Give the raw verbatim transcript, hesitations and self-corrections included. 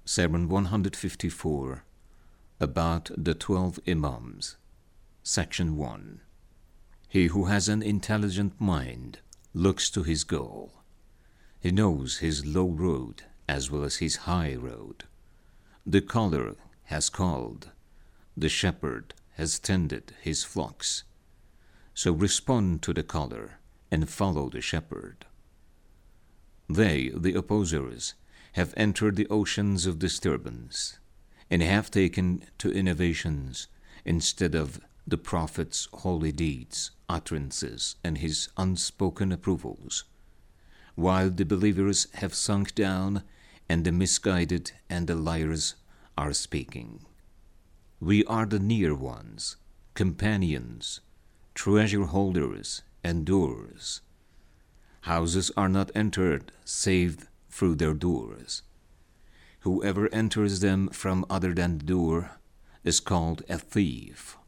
Sermon one fifty-four, about the twelve Imams. Section one. He who has an intelligent mind looks to his goal. He knows his low road as well as his high road. The caller has called. The shepherd has tended his flocks. So respond to the caller and follow the shepherd. They, the opposers, have entered the oceans of disturbance and have taken to innovations instead of the Prophet's holy deeds, utterances, and his unspoken approvals, while the believers have sunk down and the misguided and the liars are speaking. We are the near ones, companions, treasure holders, and doers. Houses are not entered save through their doors. Whoever enters them from other than the door is called a thief.